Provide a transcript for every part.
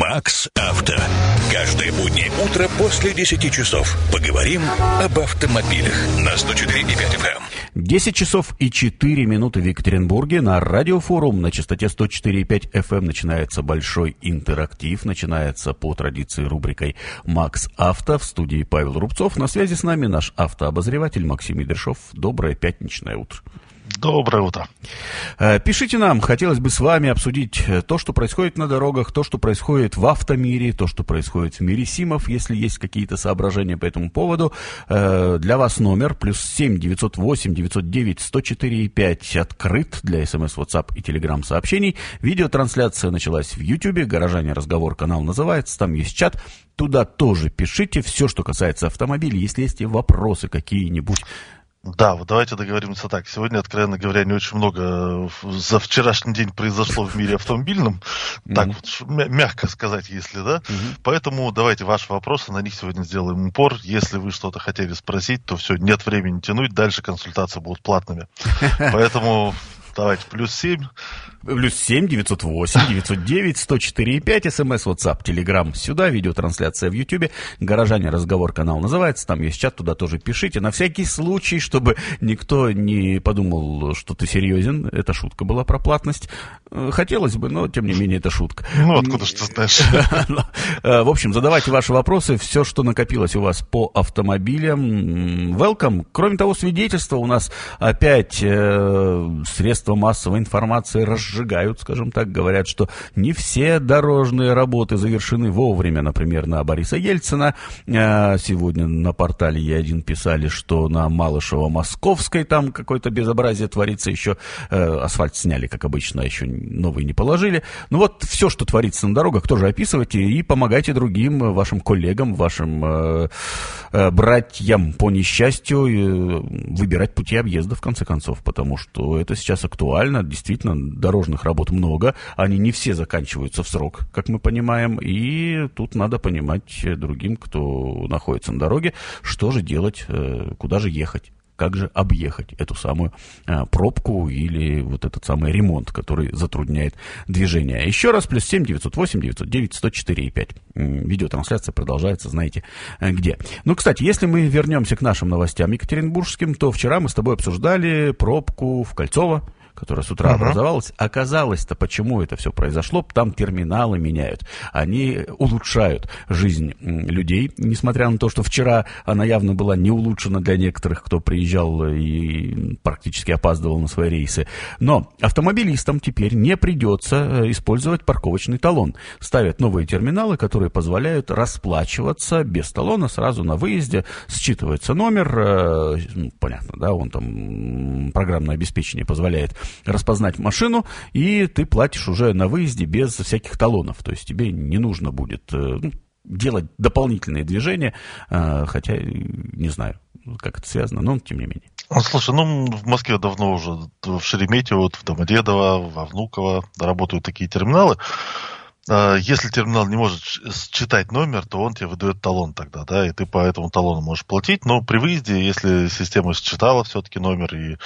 Макс Авто. Каждое буднее утро после 10 часов поговорим об автомобилях на 104,5 FM. 10 часов и 4 минуты в Екатеринбурге. На радиофорум на частоте 104,5 FM начинается большой интерактив. Начинается по традиции рубрикой «Макс Авто». В студии Павел Рубцов. На связи с нами наш автообозреватель Максим Идершов. Доброе пятничное утро. Доброе утро. Пишите нам, хотелось бы с вами обсудить то, что происходит на дорогах, то, что происходит в автомире, то, что происходит в мире СИМов, если есть какие-то соображения по этому поводу. Для вас номер +7 908 909 104 5 открыт для СМС, WhatsApp и Telegram сообщений. Видеотрансляция началась в YouTube, «Горожане. Разговор» канал называется, там есть чат. Туда тоже пишите все, что касается автомобилей, если есть вопросы какие-нибудь. Да, вот давайте договоримся так. Сегодня, откровенно говоря, не очень много за вчерашний день произошло в мире автомобильном. Так вот, мягко сказать, если, да. Поэтому давайте ваши вопросы, на них сегодня сделаем упор. Если вы что-то хотели спросить, то все, нет времени тянуть. Дальше консультации будут платными. Поэтому давайте +7 908 909 104 5, СМС, WhatsApp, Telegram сюда, видеотрансляция в YouTube, «Горожане. Разговор» канал называется, там есть чат, туда тоже пишите, на всякий случай, чтобы никто не подумал, что ты серьезен, это шутка была про платность, хотелось бы, но тем не менее это шутка. Ну, откуда ж ты знаешь? В общем, задавайте ваши вопросы, все, что накопилось у вас по автомобилям, welcome. Кроме того, свидетельства у нас опять средства массовой информации разжигают, скажем так, говорят, что не все дорожные работы завершены вовремя, например, на Бориса Ельцина. Сегодня на портале Е1 писали, что на Малышево-Московской там какое-то безобразие творится, еще асфальт сняли, как обычно, еще новый не положили. Ну вот все, что творится на дорогах, тоже описывайте и помогайте другим, вашим коллегам, вашим братьям по несчастью выбирать пути объезда, в конце концов, потому что это сейчас актуально, действительно, дорожных работ много, они не все заканчиваются в срок, как мы понимаем, и тут надо понимать другим, кто находится на дороге, что же делать, куда же ехать, как же объехать эту самую пробку или вот этот самый ремонт, который затрудняет движение. Еще раз, +7 908 909 104 5. Видеотрансляция продолжается, знаете где. Ну, кстати, если мы вернемся к нашим новостям екатеринбургским, то вчера мы с тобой обсуждали пробку в Кольцово, которая с утра образовалась. Оказалось-то, почему это все произошло, там терминалы меняют. Они улучшают жизнь людей, несмотря на то, что вчера она явно была не улучшена для некоторых, кто приезжал и практически опаздывал на свои рейсы. Но автомобилистам теперь не придется использовать парковочный талон. Ставят новые терминалы, которые позволяют расплачиваться без талона сразу на выезде. Считывается номер, понятно, да, он там, программное обеспечение позволяет распознать машину, и ты платишь уже на выезде без всяких талонов. То есть тебе не нужно будет делать дополнительные движения, хотя не знаю, как это связано, но тем не менее. Слушай, в Москве давно уже, в Шереметьево, в Домодедово, во Внуково работают такие терминалы. Если терминал не может считать номер, то он тебе выдает талон тогда, да, и ты по этому талону можешь платить. Но при выезде, если система считала все-таки номер, и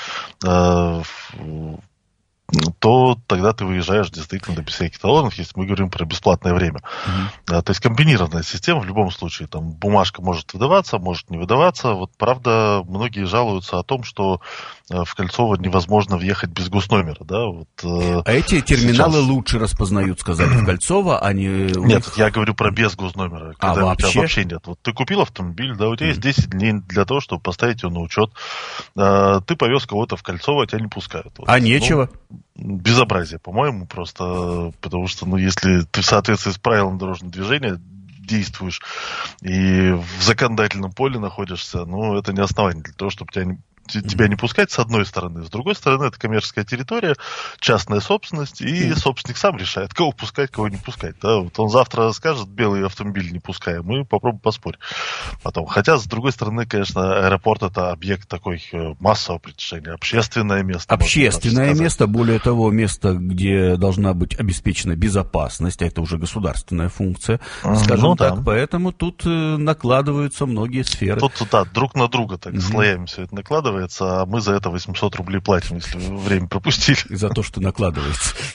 то тогда ты выезжаешь действительно без всяких талонов, если мы говорим про бесплатное время. То есть комбинированная система в любом случае. Там бумажка может выдаваться, может не выдаваться. Вот правда, многие жалуются о том, что в Кольцово невозможно въехать без госномера. Да? А эти терминалы сейчас лучше распознают, сказали, в Кольцово, а не... Нет, я говорю про без госномера. Когда у тебя вообще нет. Вот ты купил автомобиль, да, у тебя есть 10 дней для того, чтобы поставить его на учет. Ты повез кого-то в Кольцово, а тебя не пускают. Вот. А нечего? Безобразие, по-моему, просто потому что, если ты в соответствии с правилами дорожного движения действуешь и в законодательном поле находишься, это не основание для того, чтобы тебя не пускать, с одной стороны. С другой стороны, это коммерческая территория, частная собственность, и собственник сам решает, кого пускать, кого не пускать. Да? Вот он завтра скажет, белый автомобиль не пускаем, мы попробуем поспорить потом. Хотя, с другой стороны, конечно, аэропорт — это объект такой массового притяжения, общественное место. Общественное место, более того, место, где должна быть обеспечена безопасность, а это уже государственная функция, скажем так, да. Поэтому тут накладываются многие сферы. Тут, друг на друга так слоями все это накладывается, а мы за это 800 рублей платим, если время пропустили. За то, что накладывается.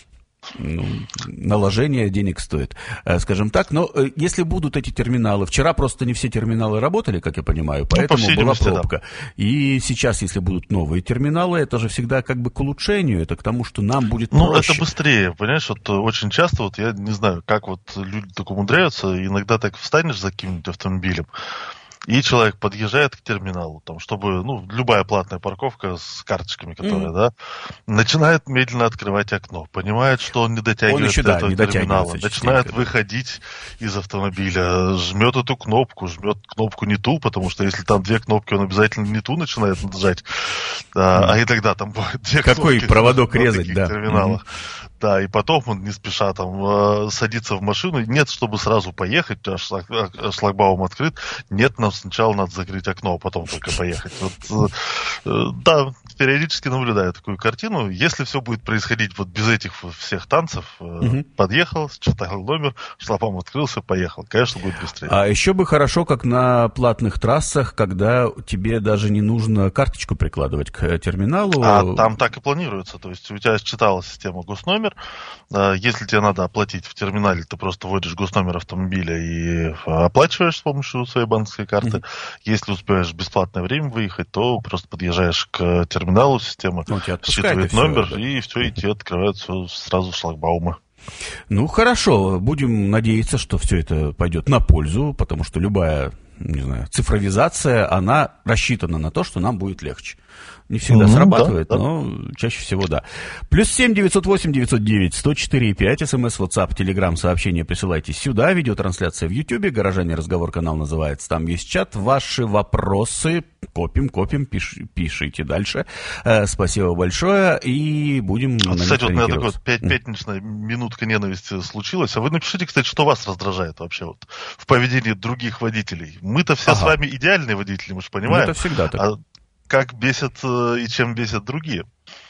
Наложение денег стоит, скажем так. Но если будут эти терминалы... Вчера просто не все терминалы работали, как я понимаю, поэтому была пробка. Да. И сейчас, если будут новые терминалы, это же всегда как бы к улучшению, это к тому, что нам будет проще. Это быстрее, понимаешь, вот очень часто, вот я не знаю, как вот люди так умудряются, иногда так встанешь за каким-нибудь автомобилем, и человек подъезжает к терминалу, там, чтобы, любая платная парковка с карточками, которая, начинает медленно открывать окно, понимает, что он не дотягивает до этого терминала, начинает выходить из автомобиля, жмет эту кнопку, жмет кнопку не ту, потому что если там две кнопки, он обязательно не ту начинает нажать, и тогда там будет две кнопки. Какой проводок резать, да. Терминалах. Да, и потом он не спеша там садится в машину. Нет, чтобы сразу поехать, шлагбаум открыт. Нет, нам сначала надо закрыть окно, а потом только поехать. Да, периодически наблюдаю такую картину. Если все будет происходить вот без этих всех танцев, подъехал, считал номер, шлагбаум открылся, поехал. Конечно, будет быстрее. А еще бы хорошо, как на платных трассах, когда тебе даже не нужно карточку прикладывать к терминалу. А там так и планируется. То есть у тебя считалась система госномер. Если тебе надо оплатить в терминале, ты просто вводишь госномер автомобиля и оплачиваешь с помощью своей банковской карты. Если успеешь в бесплатное время выехать, то просто подъезжаешь к терминалу, система считывает номер, все, да. И все, и тебе открываются сразу шлагбаумы. Хорошо, будем надеяться, что все это пойдет на пользу, потому что любая, цифровизация, она рассчитана на то, что нам будет легче. Не всегда срабатывает, да. Но чаще всего да. +7 908 909 104 5. СМС, WhatsApp, Telegram, сообщения присылайте сюда. Видеотрансляция в YouTube. «Горожане. Разговор», канал называется. Там есть чат. Ваши вопросы копим, пишите дальше. Спасибо большое. И будем на них ориентироваться. Кстати, у меня такая пятничная минутка ненависти случилась. А вы напишите, кстати, что вас раздражает вообще вот в поведении других водителей. Мы-то все с вами идеальные водители, мы же понимаем. Это всегда так. Как бесят и чем бесят другие.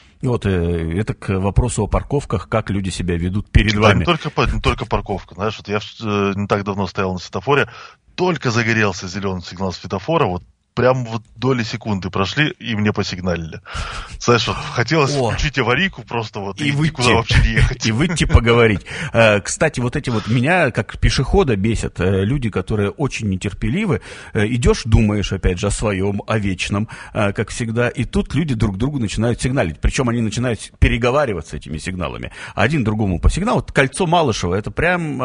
Это к вопросу о парковках, как люди себя ведут перед вами. Не только парковка. Знаешь, вот я не так давно стоял на светофоре, только загорелся зеленый сигнал светофора, вот прям вот доли секунды прошли, и мне посигналили. Знаешь, вот хотелось включить аварийку просто вот и никуда вообще не ехать. И выйти поговорить. Кстати, вот эти вот меня, как пешехода, бесят люди, которые очень нетерпеливы. Идешь, думаешь, опять же, о своем, о вечном, как всегда, и тут люди друг другу начинают сигналить. Причем они начинают переговариваться этими сигналами. Один другому по сигналу. Вот кольцо Малышева, это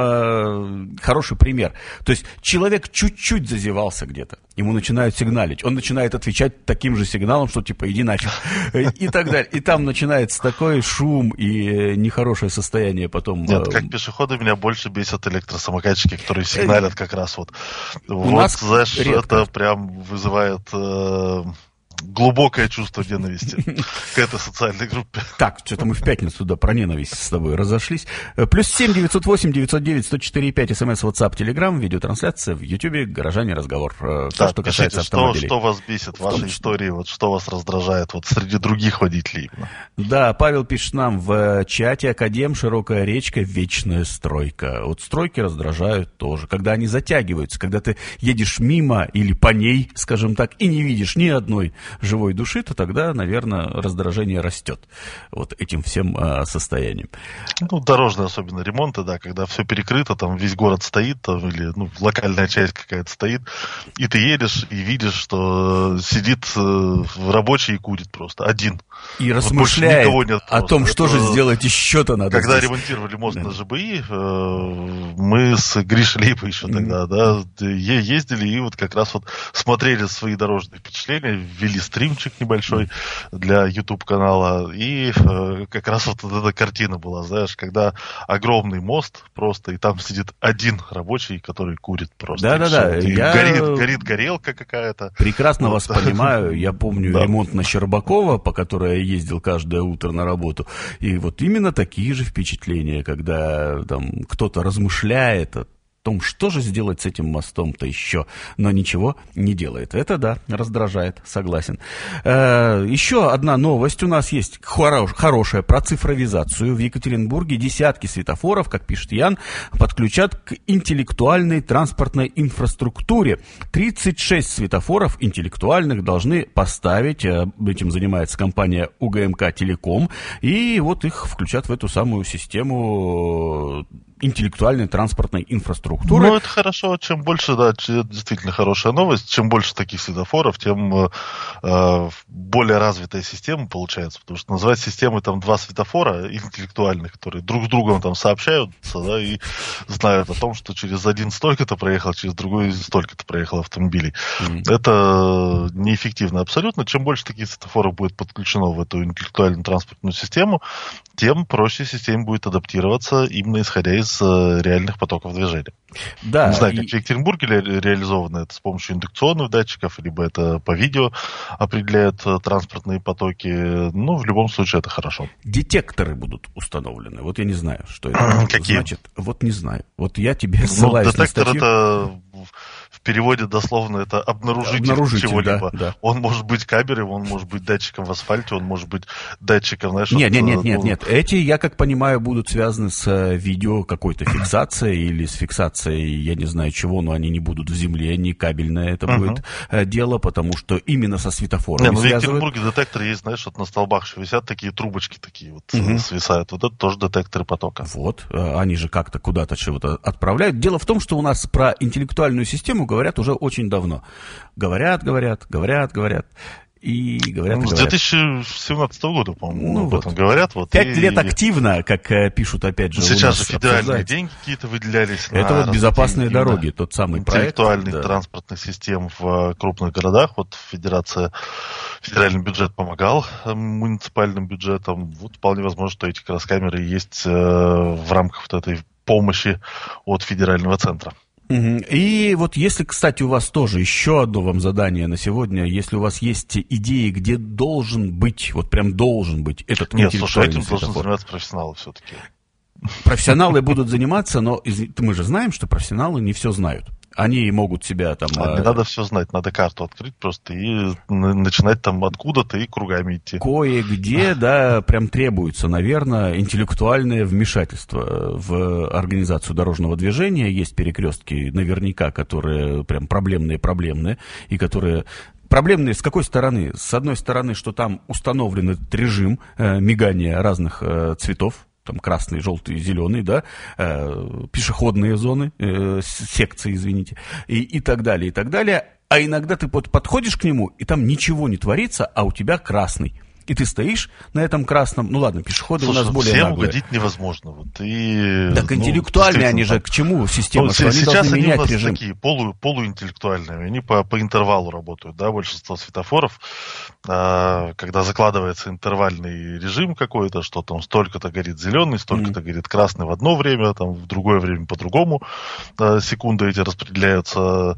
прям хороший пример. То есть человек чуть-чуть зазевался где-то, ему начинают сигналить. Он начинает отвечать таким же сигналом, что типа иди нафиг, и так далее. И там начинается такой шум и нехорошее состояние потом. Нет, как пешеходы меня больше бесят электросамокатчики, которые сигналят как раз вот. У нас, знаешь, редко. Это прям вызывает глубокое чувство ненависти к этой социальной группе. Так, что-то мы в пятницу туда про ненависть с тобой разошлись. +7 908 909 104 5. СМС, WhatsApp, Telegram, видеотрансляция в YouTube, «Горожане. Разговор». То, что касается автомобилей. Что вас бесит, ваши истории, вот что вас раздражает вот среди других водителей именно. Да, Павел пишет нам в чате: Академ, Широкая речка, вечная стройка. Вот стройки раздражают тоже, когда они затягиваются, когда ты едешь мимо или по ней, скажем так, и не видишь ни одной живой души, то тогда, наверное, раздражение растет вот этим всем состоянием. Дорожные особенно ремонты, да, когда все перекрыто, там весь город стоит, там, или локальная часть какая-то стоит, и ты едешь и видишь, что сидит рабочий и курит просто, один. И размышляет о том, что же сделать еще-то надо. Когда здесь ремонтировали мост на ЖБИ, мы с Гришей Лейбой еще тогда, ездили и вот как раз вот смотрели свои дорожные впечатления, ввели стримчик небольшой для YouTube-канала, и как раз вот эта картина была, знаешь, когда огромный мост просто, и там сидит один рабочий, который курит просто. Да-да-да. Горит горелка какая-то. Прекрасно вас понимаю. Я помню ремонт на Щербакова, по которой я ездил каждое утро на работу. И вот именно такие же впечатления, когда там кто-то размышляет том, что же сделать с этим мостом-то еще, но ничего не делает. Это, да, раздражает, согласен. Еще одна новость у нас есть, хорошая, про цифровизацию. В Екатеринбурге десятки светофоров, как пишет Ян, подключат к интеллектуальной транспортной инфраструктуре. 36 светофоров интеллектуальных должны поставить, этим занимается компания УГМК Телеком, и вот их включат в эту самую систему интеллектуальной транспортной инфраструктуры. Ну, это хорошо. Чем больше, да, действительно хорошая новость. Чем больше таких светофоров, тем более развитая система получается. Потому что называть системой там 2 светофора интеллектуальных, которые друг с другом там сообщаются, да, и знают о том, что через один столько-то проехал, через другой столько-то проехал автомобилей. Это неэффективно абсолютно. Чем больше таких светофоров будет подключено в эту интеллектуальную транспортную систему, тем проще системе будет адаптироваться именно исходя из реальных потоков движения. Да, не знаю, как в Екатеринбурге реализовано это с помощью индукционных датчиков, либо это по видео определяют транспортные потоки. Ну, в любом случае, это хорошо. Детекторы будут установлены. Вот я не знаю, что это Какие? значит. Вот не знаю. Вот я тебе ссылаюсь на статью. Детектор это... В переводе дословно это обнаружитель чего-либо. Да. Он может быть камерой, он может быть датчиком в асфальте, он может быть датчиком, знаешь... Нет. Эти, я как понимаю, будут связаны с видео какой-то фиксацией или с фиксацией, я не знаю чего, но они не будут в земле, не кабельное это будет дело, потому что именно со светофорами в связывают. Екатеринбурге детекторы есть, знаешь, вот на столбах еще висят такие трубочки такие вот свисают. Вот это тоже детекторы потока. Вот, они же как-то куда-то чего-то отправляют. Дело в том, что у нас про интеллектуальную систему говорят уже очень давно. Говорят. И говорят. С 2017 года, по-моему, об этом говорят. 5 лет активно, как пишут, опять же, сейчас же федеральные деньги какие-то выделялись. Это вот безопасные дороги, тот самый проект. Интеллектуальных транспортных систем в крупных городах. Вот федеральный бюджет помогал муниципальным бюджетам. Вот вполне возможно, что эти как раз камеры есть в рамках вот этой помощи от федерального центра. И вот если, кстати, у вас тоже еще одно вам задание на сегодня, если у вас есть идеи, где должен быть, вот прям должен быть этот интеллектуальный светофор. Должен заниматься профессионалы все-таки. Профессионалы будут заниматься, но мы же знаем, что профессионалы не все знают. Они могут себя там... Не надо все знать, надо карту открыть просто и начинать там откуда-то и кругами идти. Кое-где, да, прям требуется, наверное, интеллектуальное вмешательство в организацию дорожного движения. Есть перекрестки наверняка, которые прям проблемные, и которые... Проблемные с какой стороны? С одной стороны, что там установлен этот режим мигания разных цветов, там красный, желтый, зеленый, да, пешеходные зоны, секции, извините, и так далее, и так далее. А иногда ты подходишь к нему, и там ничего не творится, а у тебя красный. И ты стоишь на этом красном, ну ладно, пешеходы у нас более всем наглые. угодить невозможно. Так интеллектуальные они же к чему система? Сейчас они должны они менять у нас режим. такие полуинтеллектуальные, они по интервалу работают, да, большинство светофоров, когда закладывается интервальный режим какой-то, что там столько-то горит зеленый, столько-то горит красный в одно время, там в другое время по-другому, секунды эти распределяются,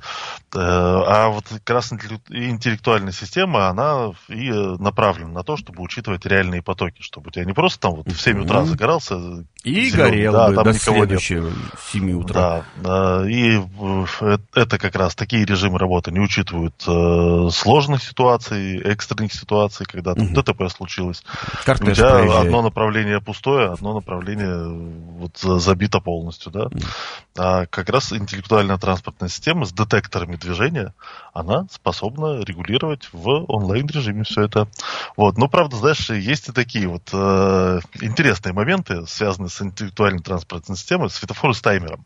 а вот как раз интеллектуальная система, она и направлена на то, чтобы учитывать реальные потоки, чтобы у тебя не просто там вот в 7 утра загорался и зеленый, горел бы до следующего 7 утра. Да, и это как раз такие режимы работы не учитывают сложных ситуаций, экстренных ситуаций, когда там ДТП случилось. Кортеж у тебя проезжает. одно направление пустое, одно направление вот забито полностью, да. А как раз интеллектуальная транспортная система с детекторами движения, она способна регулировать в онлайн-режиме все это. Вот. Но, правда, знаешь, есть и такие вот интересные моменты, связанные с интеллектуальной транспортной системой, светофоры с таймером.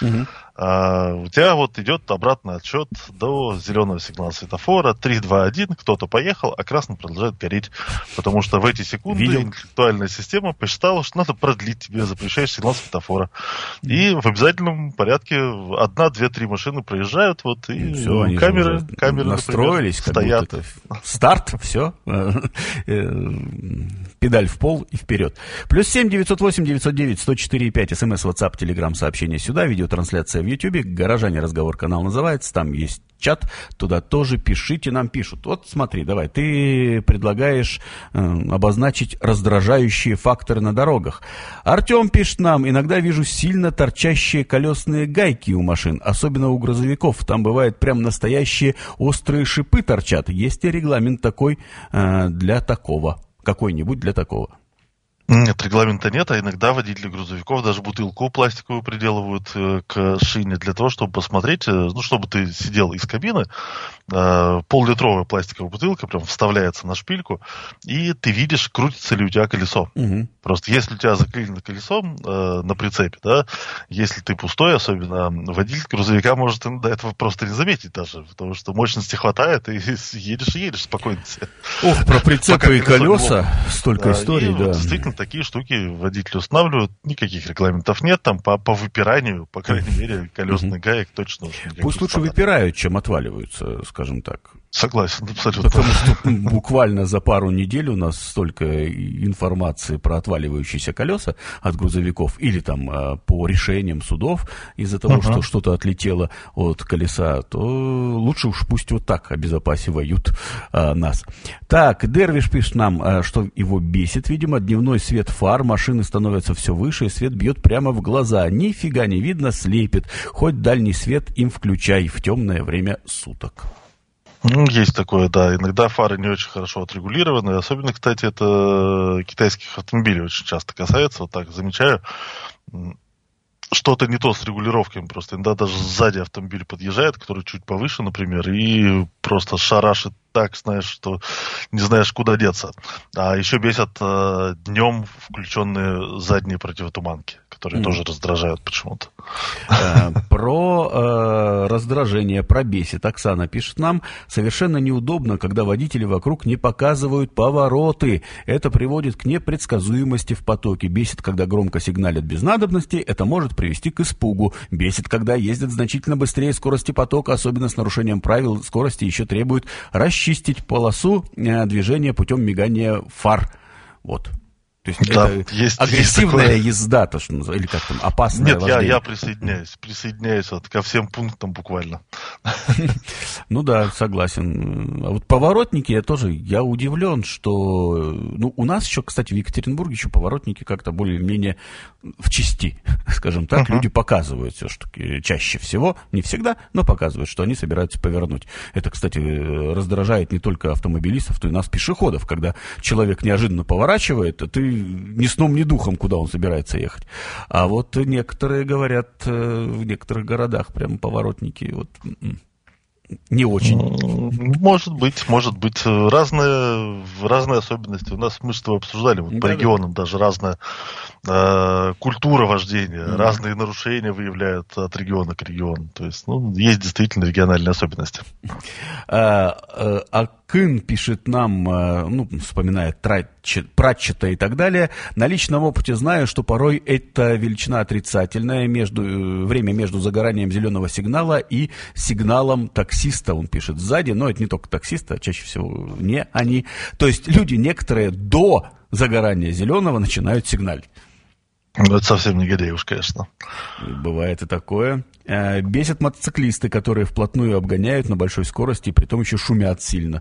У тебя вот идет обратный отсчет до зеленого сигнала светофора, 3, 2, 1, кто-то поехал, а красный продолжает гореть, потому что в эти секунды интеллектуальная система посчитала, что надо продлить тебе запрещающий сигнал светофора. И в обязательном порядке 1, 2, 3 машины проезжают, вот, и все, камеры настроились, например, стоят. Старт, все, педаль в пол и вперед. +7 908 909 104 5, смс, WhatsApp, Telegram, сообщение сюда, видеотрансляция в в Ютьюбе, «Горожане. Разговор» канал называется, там есть чат, туда тоже пишите, нам пишут. Вот смотри, давай, ты предлагаешь обозначить раздражающие факторы на дорогах. Артем пишет нам: иногда вижу сильно торчащие колесные гайки у машин, особенно у грузовиков. Там бывает прям настоящие острые шипы торчат. Есть ли регламент такой для такого? Какой-нибудь для такого? Нет, регламента нет, а иногда водители грузовиков даже бутылку пластиковую приделывают к шине для того, чтобы посмотреть, ну, чтобы ты сидел из кабины, пол-литровая пластиковая бутылка прям вставляется на шпильку, и ты видишь, крутится ли у тебя колесо. Угу. Просто если у тебя заклинено колесом на прицепе, да, если ты пустой, особенно водитель грузовика может до этого просто не заметить даже, потому что мощности хватает, и едешь спокойно. Ох, про прицепы и колеса столько историй, да. Действительно, такие штуки водители устанавливают, никаких регламентов нет, там по выпиранию, по крайней мере, колесных гаек точно. Пусть лучше выпирают, чем отваливаются, скажем так. Согласен, абсолютно. Потому что буквально за пару недель у нас столько информации про отваливающиеся колеса от грузовиков или там по решениям судов из-за того, что что-то отлетело от колеса, то лучше уж пусть вот так обезопасивают нас. Так, Дервиш пишет нам, что его бесит, видимо, дневной свет фар, машины становятся все выше, и свет бьет прямо в глаза. Нифига не видно, слепит. Хоть дальний свет им включай в темное время суток. Есть такое, да. Иногда фары не очень хорошо отрегулированы. Особенно, кстати, это китайских автомобилей очень часто касается. Вот так замечаю. Что-то не то с регулировками. Просто иногда даже сзади автомобиль подъезжает, который чуть повыше, например, и просто шарашит так, знаешь, что не знаешь, куда деться. А еще бесят днем включенные задние противотуманки, которые тоже раздражают почему-то. Про раздражение, про бесит. Оксана пишет нам: совершенно неудобно, когда водители вокруг не показывают повороты. Это приводит к непредсказуемости в потоке. Бесит, когда громко сигналят без надобности. Это может привести к испугу. Бесит, когда ездят значительно быстрее скорости потока, особенно с нарушением правил скорости, еще требуют расчистить полосу движения путем мигания фар. Вот. То есть да, это есть агрессивная есть езда, то, что называется, или как там, опасное вождение. Нет, я присоединяюсь вот ко всем пунктам буквально. Ну да, согласен. А вот поворотники, я удивлен, что... Ну, у нас еще, кстати, в Екатеринбурге еще поворотники как-то более-менее в части, скажем так, люди показывают все-таки чаще всего, не всегда, но показывают, что они собираются повернуть. Это, кстати, раздражает не только автомобилистов, но и нас, пешеходов, когда человек неожиданно поворачивает, а ты ни сном, ни духом, куда он собирается ехать. А вот некоторые говорят, в некоторых городах прям поворотники вот не очень. Может быть, разные особенности. У нас мы с тобой обсуждали, вот по регионам даже разная культура вождения, разные нарушения выявляют от региона к региону. То есть, есть действительно региональные особенности. Акын пишет нам, вспоминает Пратчета и так далее: на личном опыте знаю, что порой это величина отрицательная, время между загоранием зеленого сигнала и сигналом таксиста, он пишет сзади, но это не только таксиста, а чаще всего не они. То есть люди некоторые до загорания зеленого начинают сигналить. Это совсем негодяй уж, конечно. Бывает и такое. Бесят мотоциклисты, которые вплотную обгоняют на большой скорости и притом еще шумят сильно.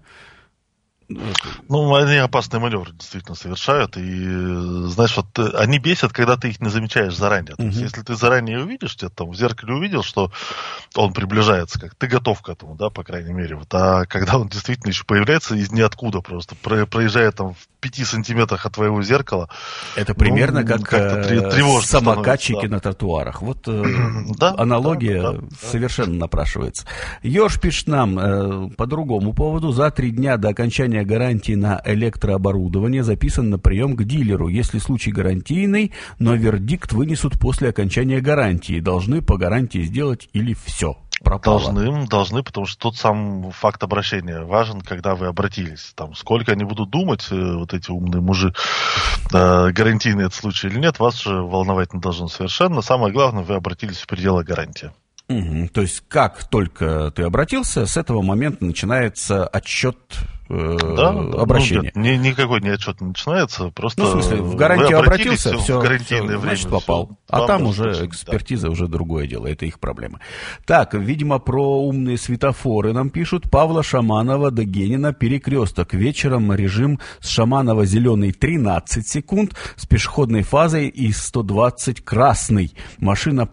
Они опасные маневры действительно совершают, и, знаешь, вот они бесят, когда ты их не замечаешь заранее. То есть, если ты заранее увидишь, где-то там в зеркале увидел, что он приближается, как ты готов к этому, да, по крайней мере. Вот. А когда он действительно еще появляется из ниоткуда просто, проезжая там в 5 сантиметрах от твоего зеркала. Это примерно как самокатчики на тротуарах. Вот аналогия совершенно напрашивается. Ёж пишет нам по другому поводу: за 3 дня до окончания гарантии на электрооборудование записан на прием к дилеру. Если случай гарантийный, но вердикт вынесут после окончания гарантии. Должны по гарантии сделать или все? Пропало. Должны, потому что тот сам факт обращения важен, когда вы обратились. Там, сколько они будут думать, вот эти умные мужи, гарантийный это случай или нет, вас же волновать не должно совершенно. Самое главное, вы обратились в пределы гарантии. То есть, как только ты обратился, с этого момента начинается отсчет обращения. Никакой отчет не начинается, просто... Ну, в смысле, в гарантию обратился, все, в гарантийное время, значит, попал. А там уже экспертиза, уже другое дело, это их проблемы. Так, видимо, про умные светофоры нам пишут. Павла Шаманова до Генина перекресток. Вечером режим с Шаманова зеленый 13 секунд, с пешеходной фазой и 120 красный. Машин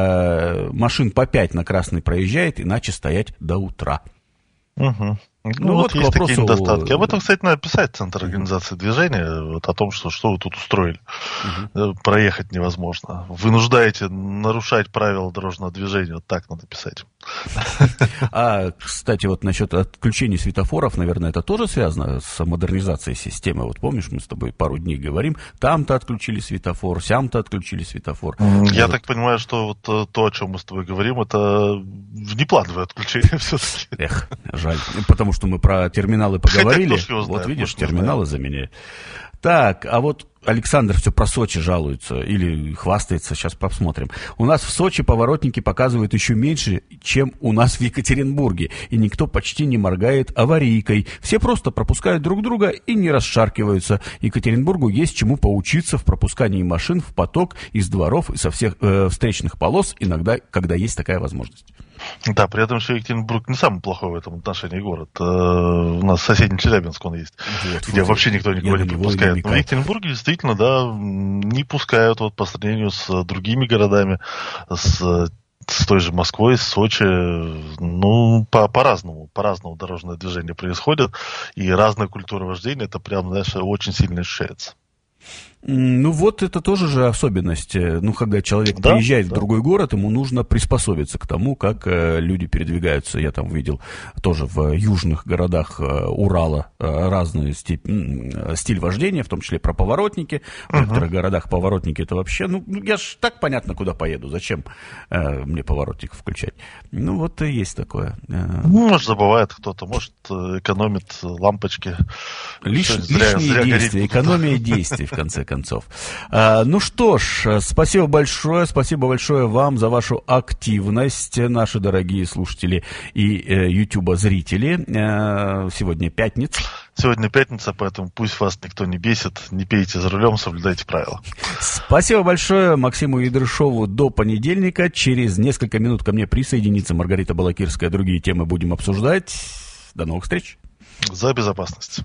по 5 на красный проезжает, иначе стоять до утра. Угу. Ну вот есть такие недостатки. Об этом, кстати, надо писать в Центр организации движения, вот о том, что вы тут устроили. Проехать невозможно. Вынуждаете нарушать правила дорожного движения. Вот так надо писать. А, кстати, вот насчет отключения светофоров, наверное, это тоже связано с модернизацией системы. Вот помнишь, мы с тобой пару дней говорим, там-то отключили светофор, сям-то отключили светофор. Я так понимаю, что вот то, о чем мы с тобой говорим, это внеплановое отключение все-таки. Эх, жаль. Потому что мы про терминалы поговорили. Вот видишь, терминалы заменяют. Так, а вот Александр все про Сочи жалуется или хвастается, сейчас посмотрим. У нас в Сочи поворотники показывают еще меньше, чем у нас в Екатеринбурге, и никто почти не моргает аварийкой. Все просто пропускают друг друга и не расшаркиваются. Екатеринбургу есть чему поучиться в пропускании машин в поток из дворов и со всех встречных полос, иногда, когда есть такая возможность. Да, при этом еще Екатеринбург не самый плохой в этом отношении город. У нас соседний Челябинск он есть, где вообще никто никого не пропускает. Но в Екатеринбурге действительно, да, не пускают вот по сравнению с другими городами, с той же Москвой, с Сочи. Ну, по-разному дорожное движение происходит, и разная культура вождения, это прям, знаешь, очень сильно ощущается. Ну вот это тоже же особенность. Ну, когда человек приезжает в другой город, ему нужно приспособиться к тому, как люди передвигаются. Я там видел тоже в южных городах Урала разный стиль вождения, в том числе про поворотники. В некоторых городах поворотники это вообще... Ну, я ж так понятно, куда поеду. Зачем мне поворотник включать? Ну, вот и есть такое. Ну, может, забывает кто-то, может, экономит лампочки. Лишние действия, экономия действий, в конце концов. Ну что ж, спасибо большое вам за вашу активность, наши дорогие слушатели и YouTube-зрители. Сегодня пятница. Сегодня пятница, поэтому пусть вас никто не бесит, не пейте за рулем, соблюдайте правила. Спасибо большое Максиму Ядрышову. До понедельника. Через несколько минут ко мне присоединится Маргарита Балакирская. Другие темы будем обсуждать. До новых встреч. За безопасность.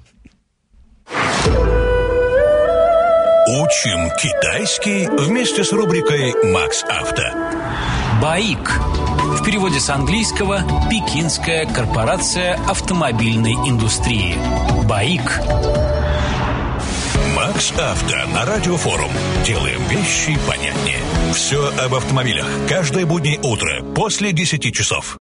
Учим китайский вместе с рубрикой «Макс Авто». БАИК. В переводе с английского «Пекинская корпорация автомобильной индустрии». БАИК. «Макс Авто» на Радиофорум. Делаем вещи понятнее. Все об автомобилях. Каждое буднее утро после 10 часов.